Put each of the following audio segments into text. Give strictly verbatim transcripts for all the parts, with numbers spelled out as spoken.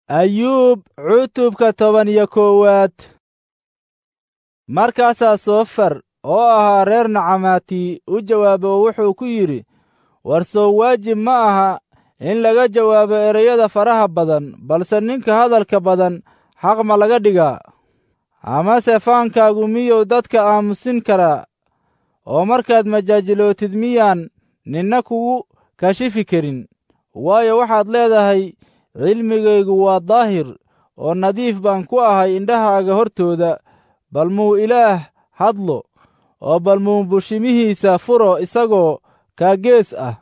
ayuub cutubka toban iyo koowaad. markaasaa soofar oo ahaa reer nacamaati u jawaabo oo wuxuu ku yidhi, war soo waajib ma aha in laga jawaabo ereyada faraha badan, balse ninka hadalka badan xaq ma laga dhigaa? amase faankaagu miyuu dadka aamusin karaa? oo markaad majaajilootid miyaan ninna kugu kashifi karin? waayo waxaad leedahay, cilmigaygu waa daahir oo nadiif baan ku ahay indhahaaga hortooda. bal muu ilaah hadlo, oo bal muu bushimihiisa furo isagoo kaagees ah,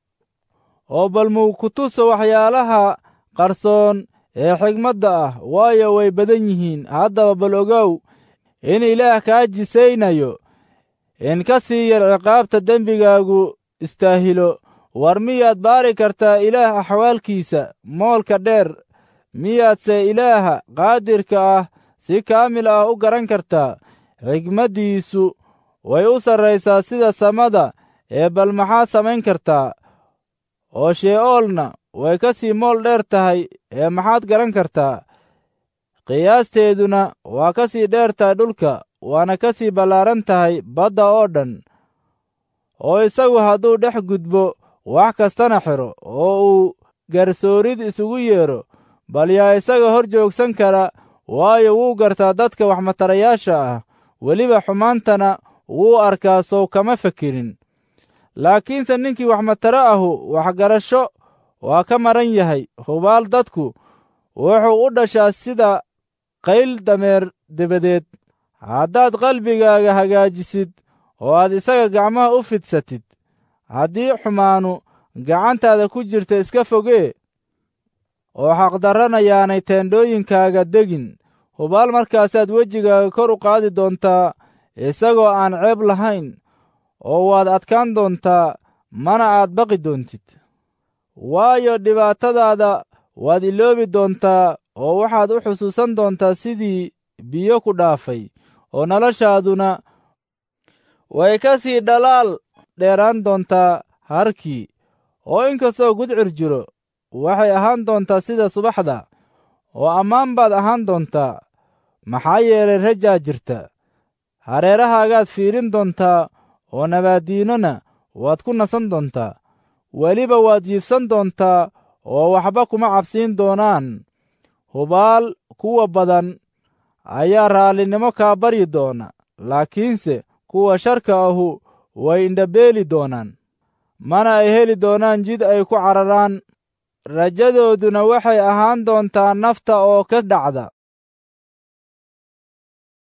oo bal muu ku tuso waxyaalaha qarsoon ee xigmadda ah, waayo way badan yihiin. haddaba bal ogow in ilaah kaa jisaynayo in ka sii yar ciqaabta dembigaagu istaahilo. war miyaad baari kartaa ilaah axwaalkiisa moolka dheer? miyaadse ilaaha qaadirka ah si kaamil ah u garan kartaa? xigmaddiisu way u sarraysaa sida samada, ee bal maxaad samayn kartaa? oo she'oolna way ka sii mool dheer tahay, ee maxaad garan kartaa? qiyaasteeduna waa ka sii dheer tahay dhulka, waana ka sii ballaaran tahay badda oo dhan. oo isagu hadduu dhex gudbo wax kastana xidho, oo uu garsoorid isugu yeedho, bal yaa isaga hor joogsan kara? waayo wuu gartaa dadka waxmatarayaasha ah, weliba xumaantana wuu arkaa, sow kama fekerin. laakiinse ninkii waxmataro ahu waxgarasho waa ka maran yahay. hubaal dadku wuxuu u dhashaa sida qayl dameer dabadeed. haddaad qalbigaaga hagaajisid oo aad isaga gacmaha u fidsatid, haddii xumaanu gacantaada ku jirta iska fogee, oo xaqdarrana yaanay teendhooyinkaaga degin. hubaal markaasaad wejigaaga kor u qaadi doontaa isagoo aan ceeb lahayn, oo waad adkaan doontaa, mana aad baqi doontid. waayo dhibaatadaada waad iloobi doontaa, oo waxaad u xusuusan doontaa sidii biyo ku dhaafay, oo noloshaaduna way ka sii dhalaal dheeraan doontaa harkii. oo inkastoo gudcur jiro, waxay ahaan doontaa sida subaxda, oo ammaan baad ahaan doontaa. maxaa yeelay rajaa jirta. hareerahaagaad fiirin doontaa, oo nabaaddiinnona waad ku nasan doontaa. weliba waad jiibsan doontaa, oo waxba kuma cabsiin doonaan. hubaal kuwa badan ayaa raallinimo kaa baryi doona, laakiinse kuwa sharka ahu way indhabeeli doonaan, mana ay heli doonaan jid ay ku cararaan. rajadooduna waxay ahaan doontaa nafta oo ka dhacda,